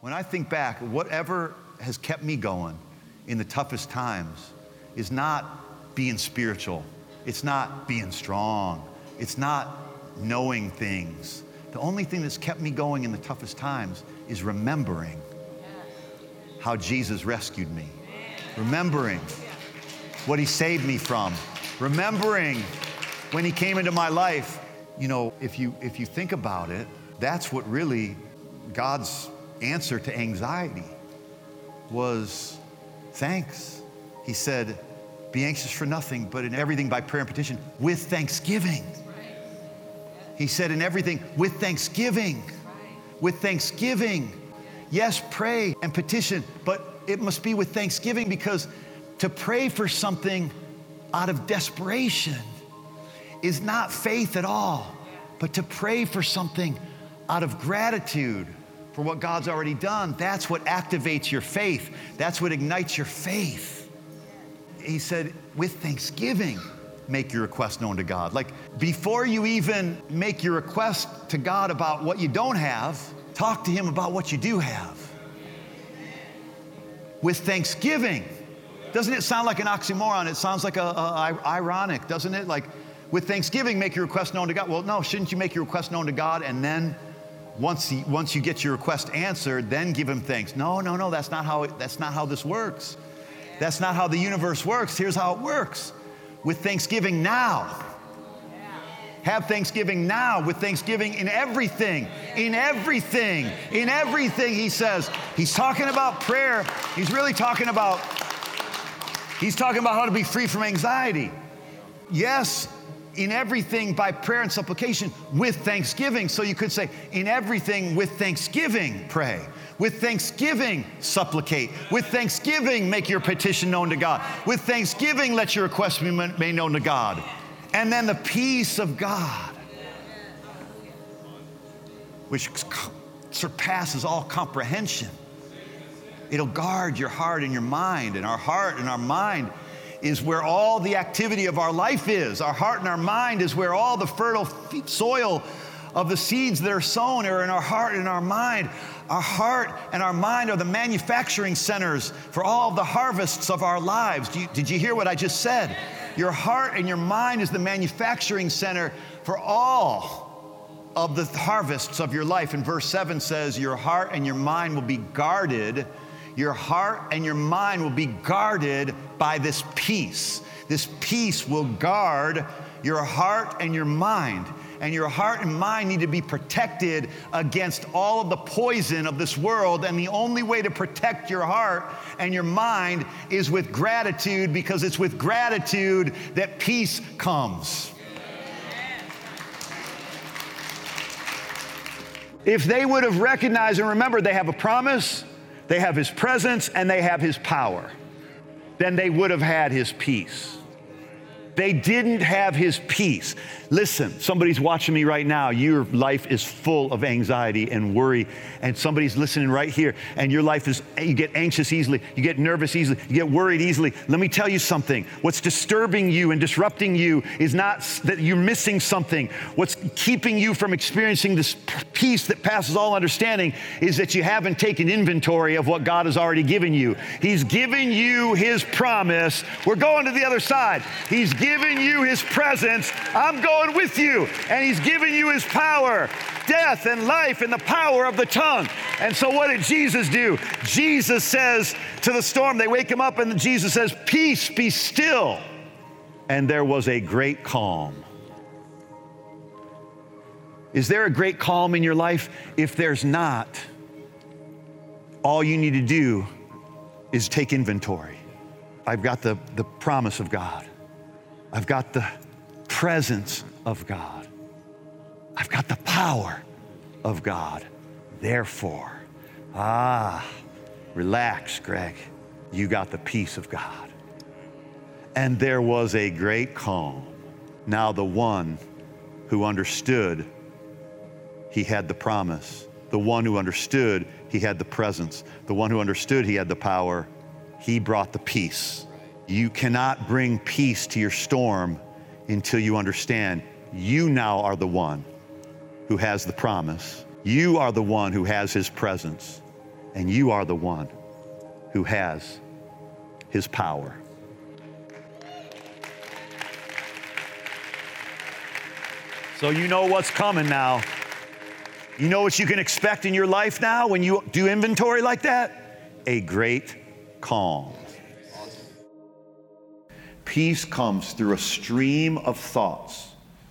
When I think back, whatever has kept me going in the toughest times is not being spiritual. It's not being strong. It's not knowing things. The only thing that's kept me going in the toughest times is remembering how Jesus rescued me. Remembering what he saved me from. Remembering when he came into my life. You know, if you think about it, that's what really God's answer to anxiety was thanks. He said, be anxious for nothing, but in everything by prayer and petition with thanksgiving. He said in everything with thanksgiving. With thanksgiving. Yes, pray and petition, but it must be with thanksgiving, because to pray for something out of desperation is not faith at all. But to pray for something out of gratitude for what God's already done, that's what activates your faith. That's what ignites your faith. He said, with thanksgiving, make your request known to God. Like, before you even make your request to God about what you don't have, talk to him about what you do have. With thanksgiving. Doesn't it sound like an oxymoron? It sounds like ironic, doesn't it? Like, with thanksgiving, make your request known to God. Well, no, shouldn't you make your request known to God and then once you get your request answered, then give him thanks? No, that's not how this works. That's not how the universe works. Here's how it works. With thanksgiving now. Have thanksgiving now. With thanksgiving in everything. In everything. In everything, he says. He's talking about prayer. He's talking about how to be free from anxiety. Yes, in everything by prayer and supplication with thanksgiving. So you could say, in everything with thanksgiving, pray. With thanksgiving, supplicate. With thanksgiving, make your petition known to God. With thanksgiving, let your request be made known to God. And then the peace of God, which surpasses all comprehension. It'll guard your heart and your mind. And our heart and our mind is where all the activity of our life is. Our heart and our mind is where all the fertile soil of the seeds that are sown are in our heart and our mind. Our heart and our mind are the manufacturing centers for all of the harvests of our lives. Did you hear what I just said? Your heart and your mind is the manufacturing center for all of the harvests of your life. And verse 7 says, your heart and your mind will be guarded. Your heart and your mind will be guarded by this peace. This peace will guard your heart and your mind. And your heart and mind need to be protected against all of the poison of this world. And the only way to protect your heart and your mind is with gratitude, because it's with gratitude that peace comes. If they would have recognized and remembered they have a promise, they have his presence, and they have his power, then they would have had his peace. They didn't have his peace. Listen, somebody's watching me right now. Your life is full of anxiety and worry, and somebody's listening right here, and your life is, you get anxious easily, you get nervous easily, you get worried easily. Let me tell you something. What's disturbing you and disrupting you is not that you're missing something. What's keeping you from experiencing this peace that passes all understanding is that you haven't taken inventory of what God has already given you. He's given you his promise. We're going to the other side. He's given you his presence. I'm going with you. And he's given you his power, death and life and the power of the tongue. And so what did Jesus do? Jesus says to the storm, they wake him up, and Jesus says, peace, be still. And there was a great calm. Is there a great calm in your life? If there's not, all you need to do is take inventory. I've got the promise of God. I've got the presence of God. I've got the power of God. Therefore, relax, Greg. You got the peace of God. And there was a great calm. Now the one who understood he had the promise, the one who understood he had the presence, the one who understood he had the power, he brought the peace. You cannot bring peace to your storm until you understand you now are the one who has the promise. You are the one who has his presence. and you are the one who has his power. So you know what's coming now. You know what you can expect in your life now when you do inventory like that? A great calm. Peace comes through a stream of thoughts,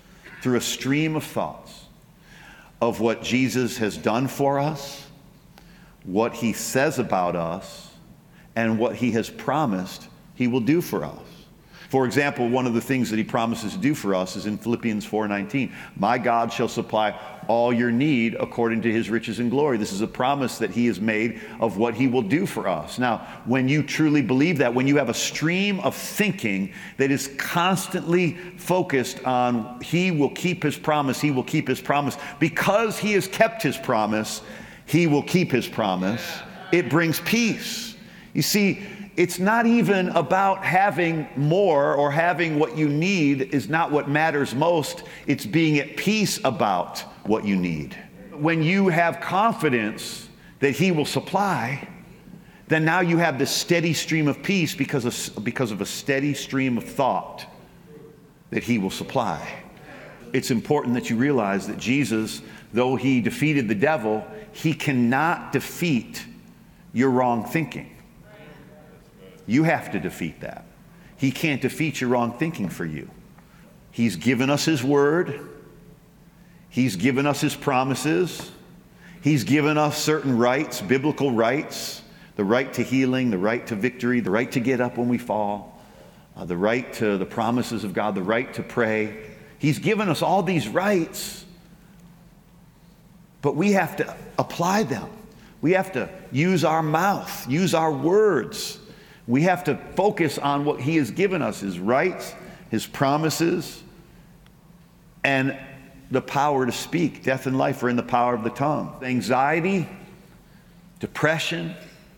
of what Jesus has done for us, what he says about us, and what he has promised he will do for us. For example, one of the things that he promises to do for us is in Philippians 4:19. My God shall supply all your need according to his riches and glory. This is a promise that he has made of what he will do for us. Now, when you truly believe that, when you have a stream of thinking that is constantly focused on he will keep his promise, he will keep his promise, because he has kept his promise, he will keep his promise, it brings peace. You see, it's not even about having more or having what you need is not what matters most. It's being at peace about what you need. When you have confidence that he will supply, then now you have this steady stream of peace because of a steady stream of thought that he will supply. It's important that you realize that Jesus, though he defeated the devil, he cannot defeat your wrong thinking. You have to defeat that. He can't defeat your wrong thinking for you. He's given us his word. He's given us his promises. He's given us certain rights, biblical rights, the right to healing, the right to victory, the right to get up when we fall, the right to the promises of God, the right to pray. He's given us all these rights, but we have to apply them. We have to use our mouth, use our words. We have to focus on what he has given us, his rights, his promises, and the power to speak. Death and life are in the power of the tongue. Anxiety, depression,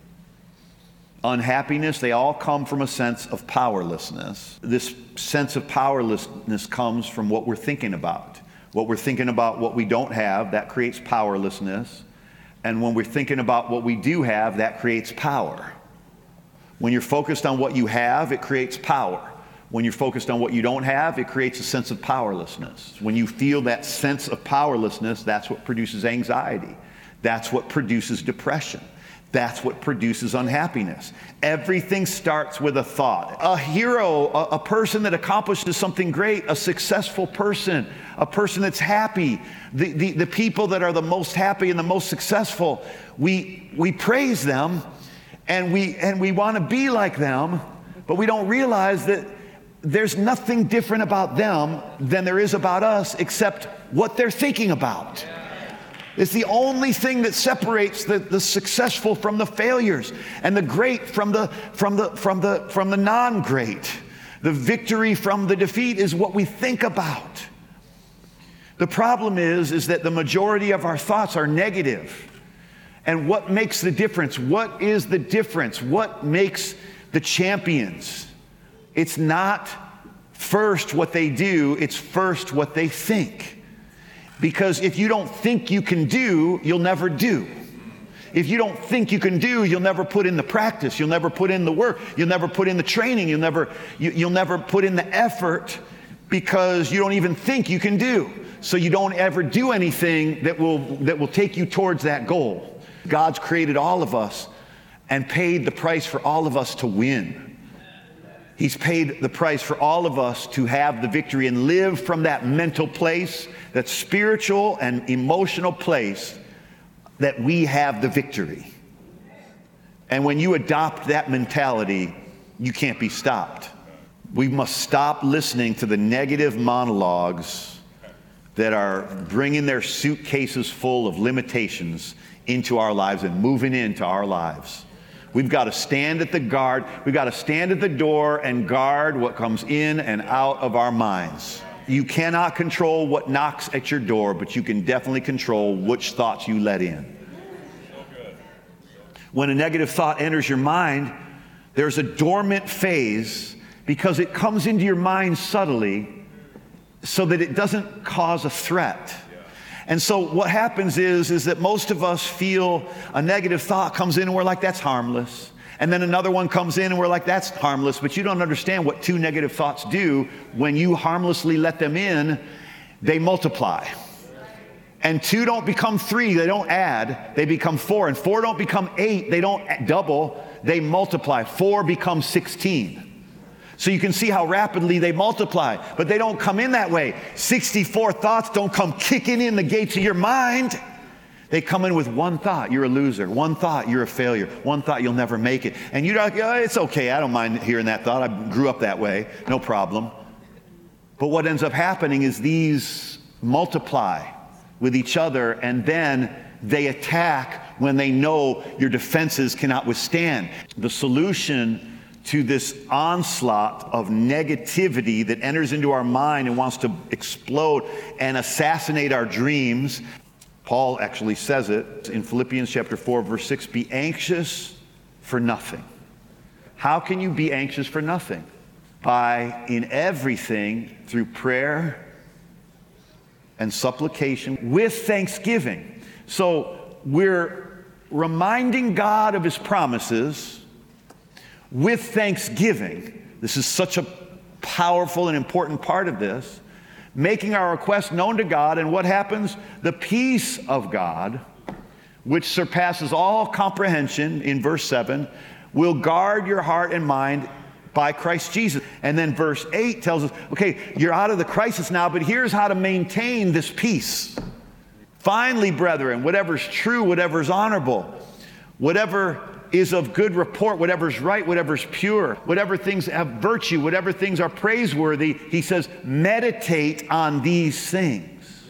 unhappiness, they all come from a sense of powerlessness. This sense of powerlessness comes from what we're thinking about. What we're thinking about what we don't have, that creates powerlessness. And when we're thinking about what we do have, that creates power. When you're focused on what you have, it creates power. When you're focused on what you don't have, it creates a sense of powerlessness. When you feel that sense of powerlessness, that's what produces anxiety. That's what produces depression. That's what produces unhappiness. Everything starts with a thought. A hero, a person that accomplishes something great, a successful person, a person that's happy, the people that are the most happy and the most successful, we praise them. And we want to be like them, but we don't realize that there's nothing different about them than there is about us except what they're thinking about. It's the only thing that separates the successful from the failures and the great from the non-great. The victory from the defeat is what we think about. The problem is that the majority of our thoughts are negative. And what makes the difference? What is the difference? What makes the champions? It's not first what they do, it's first what they think. Because if you don't think you can do, you'll never do. If you don't think you can do, you'll never put in the practice, you'll never put in the work, you'll never put in the training, you'll never put in the effort because you don't even think you can do. So you don't ever do anything that will take you towards that goal. God's created all of us and paid the price for all of us to win. He's paid the price for all of us to have the victory and live from that mental place, that spiritual and emotional place that we have the victory. And when you adopt that mentality, you can't be stopped. We must stop listening to the negative monologues that are bringing their suitcases full of limitations into our lives and moving into our lives. We've got to stand at the guard. We've got to stand at the door and guard what comes in and out of our minds. You cannot control what knocks at your door, but you can definitely control which thoughts you let in. When a negative thought enters your mind, there's a dormant phase because it comes into your mind subtly so that it doesn't cause a threat. And so what happens is that most of us feel a negative thought comes in and we're like, that's harmless. And then another one comes in and we're like, that's harmless. But you don't understand what two negative thoughts do. When you harmlessly let them in, they multiply. And 2 don't become 3, they don't add, they become 4. And 4 don't become 8, they don't double, they multiply. 4 becomes 16. So you can see how rapidly they multiply, but they don't come in that way. 64 thoughts don't come kicking in the gates of your mind. They come in with one thought, you're a loser. One thought, you're a failure. One thought, you'll never make it. And you're like, oh, it's okay, I don't mind hearing that thought. I grew up that way, no problem. But what ends up happening is these multiply with each other, and then they attack when they know your defenses cannot withstand. The solution to this onslaught of negativity that enters into our mind and wants to explode and assassinate our dreams, Paul actually says it in Philippians chapter 4, verse 6, be anxious for nothing. How can you be anxious for nothing? By, in everything, through prayer and supplication with thanksgiving. So we're reminding God of his promises with thanksgiving. This is such a powerful and important part of this. Making our requests known to God, and what happens? The peace of God, which surpasses all comprehension, in verse 7, will guard your heart and mind by Christ Jesus. And then verse 8 tells us, okay, you're out of the crisis now, but here's how to maintain this peace. Finally, brethren, whatever's true, whatever's honorable, whatever is of good report, whatever's right, whatever's pure, whatever things have virtue, whatever things are praiseworthy, he says, meditate on these things.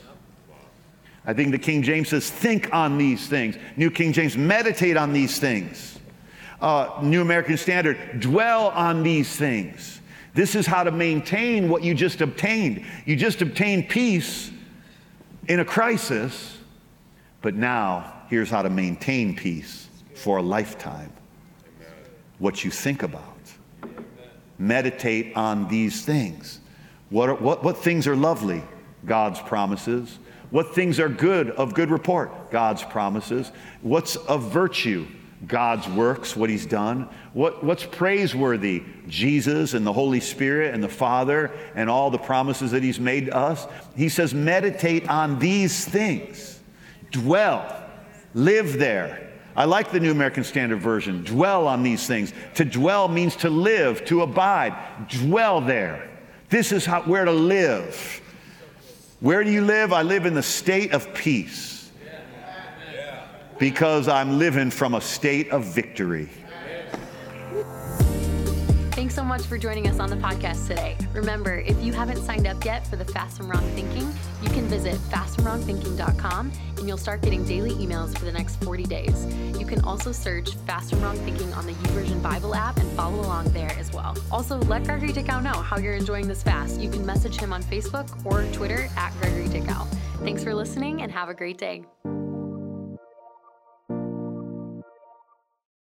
I think the King James says, think on these things. New King James, meditate on these things. New American Standard, dwell on these things. This is how to maintain what you just obtained. You just obtained peace in a crisis, but now here's how to maintain peace for a lifetime. What you think about. Meditate on these things. What things are lovely? God's promises. What things are good, of good report? God's promises. What's of virtue? God's works, what he's done. What's praiseworthy? Jesus and the Holy Spirit and the Father and all the promises that he's made to us. He says, meditate on these things. Dwell. Live there. I like the New American Standard Version. Dwell on these things. To dwell means to live, to abide. Dwell there. This is where to live. Where do you live? I live in the state of peace. Because I'm living from a state of victory. Thanks so much for joining us on the podcast today. Remember, if you haven't signed up yet for the Fast from Wrong Thinking, you can visit fastfromwrongthinking.com and you'll start getting daily emails for the next 40 days. You can also search Fast from Wrong Thinking on the YouVersion Bible app and follow along there as well. Also, let Gregory Dickow know how you're enjoying this fast. You can message him on Facebook or Twitter @Gregory Dickow. Thanks for listening and have a great day.